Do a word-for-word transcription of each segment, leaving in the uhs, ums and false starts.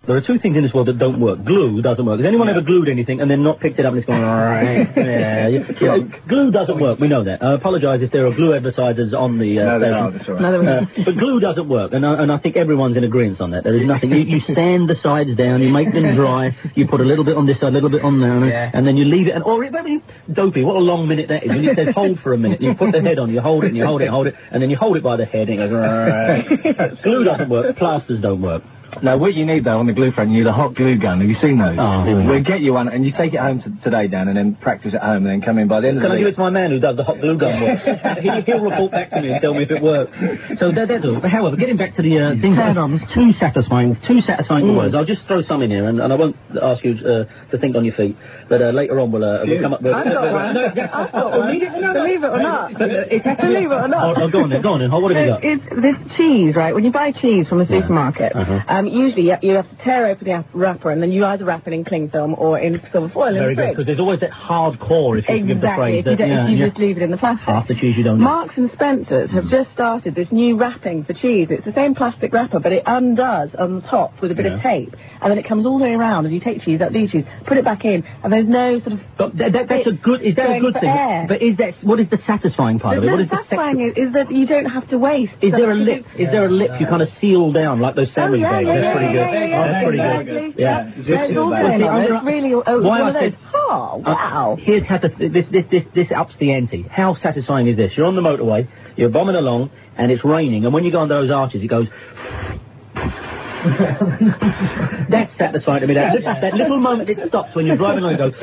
There are two things in this world that don't work. Glue doesn't work. Has anyone yeah. ever glued anything and then not picked it up and it's going, alright, yeah. You, you know, glue doesn't work, we know that. I apologise if there are glue advertisers on the uh, no, station. Are, that's all right. uh, but glue doesn't work, and I, and I think everyone's in agreement on that. There is nothing. You, you sand the sides down, you make them dry, you put a little bit on this side, a little bit on there, yeah. and then you leave it, and, or, I mean, dopey, what a long minute that is. When it says hold for a minute, you put the head on, you hold it, and you hold it, hold it, and then you hold it by the head, and it goes, alright. Glue doesn't work, plasters don't work. No, what you need, though, on the glue front, you need a hot glue gun. Have you seen those? Oh, yeah. We'll get you one, and you take it home to today, Dan, and then practice at home, and then come in by the end Can of the I give it to my man who does the hot glue gun work? he, he'll report back to me and tell me if it works. So, that, that's all. However, getting back to the uh, things... There's two satisfying, two satisfying mm. words. I'll just throw some in here, and, and I won't ask you uh, to think on your feet, but uh, later on we'll, uh, we'll come up with... I've got one. No, I've got one. Believe it or not. Believe it or not. Oh, go on then, go on then. Oh, what have you got? It's this cheese, right? When you buy cheese from a supermarket, yeah. uh-huh. um, usually you, you have to tear open the wrapper, and then you either wrap it in cling film or in silver foil in Very the fridge. good, because there's always that hard core, if you exactly, give the phrase. if you, that, yeah, if you yeah. just leave it in the plastic. Half the cheese you don't Marks and Spencer's have just started this new wrapping for cheese. It's the same plastic wrapper, but it undoes on the top with a bit yeah. of tape, and then it comes all the way around, and you take cheese, that leaves cheese, put it back in, and there's no sort of... But that, that, that's a good... Is that a good thing? Air. But is that... What is the satisfying part the of it? What is the satisfying the is, is that you don't have to waste. Is so there a lip? Is there a lip you kind of seal down like those sandwich oh, yeah, bags? yeah, That's yeah, pretty yeah, good. Yeah, yeah, That's pretty exactly. good. Yeah. yeah. It's all going on. It's really... Oh, why one I of said... those. Oh, wow. Uh, here's how to... This, this, this, this ups the ante. How satisfying is this? You're on the motorway, you're bombing along, and it's raining, and when you go under those arches, it goes... That's satisfying to me. That, that little moment it stops when you're driving along and goes...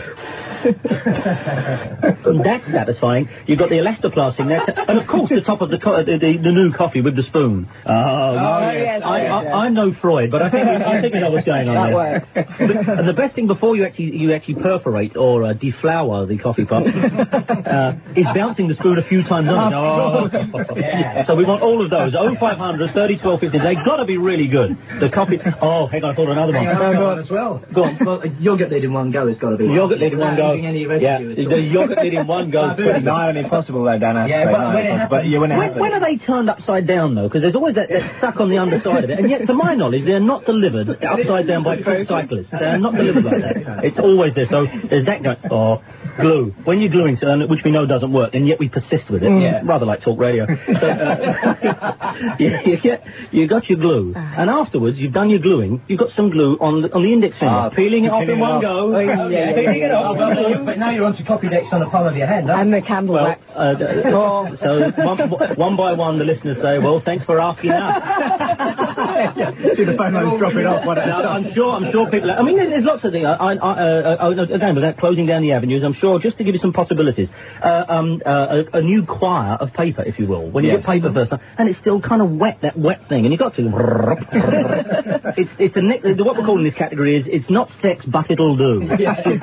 And that's satisfying. You've got the elastoplast in there, and of course the top of the, co the, the the new coffee with the spoon. Oh, oh yes, I, yes, I, yes. I'm no Freud, but I think I think you know what's going on that there. Works. But, and the best thing before you actually you actually perforate or uh, deflower the coffee pot uh, is bouncing the spoon a few times on it. Oh, yeah. So we want all of those. oh five hundred, thirty, twelve, fifteen. They've got to be really good. The coffee. Oh, hang on, I thought of another one. Oh, go on as well. Go on. Well, yogurt lid in one go has got to be. Yogurt lid in one go. Any yeah, the yogurt lid in one go is pretty nigh on impossible though, Dan. Yeah, but when it happens, but you when it when, when are they turned upside down though? Because there's always that, that stuck on the underside of it, and yet to my knowledge they're not delivered upside down by foot cyclists. They're not delivered like that. It's always there. So there's that going. Oh, glue. When you're gluing, so, which we know doesn't work, and yet we persist with it. Mm. Yeah. Rather like talk radio. So, uh, you, you, get, you got your glue, and afterwards you've done your gluing. You've got some glue on the, on the index finger, ah, peeling it off in one off. go. Oh, yeah, yeah, peeling yeah, it off. yeah. But now you're on to copy decks on the palm of your hand, and the candle well, wax. Uh, oh. So one, one by one, the listeners say, "Well, thanks for asking us." See the phone lines dropping off. What now, I'm sure. I'm sure people. I mean, there's, there's lots of things. I, I, uh, uh, again, without closing down the avenues, I'm sure just to give you some possibilities. Uh, um, uh, a, a new choir of paper, if you will. When you yes. get paper first, and it's still kind of wet, that wet thing, and you've got to. it's it's the, what we're calling this category is it's not sex, but it'll do.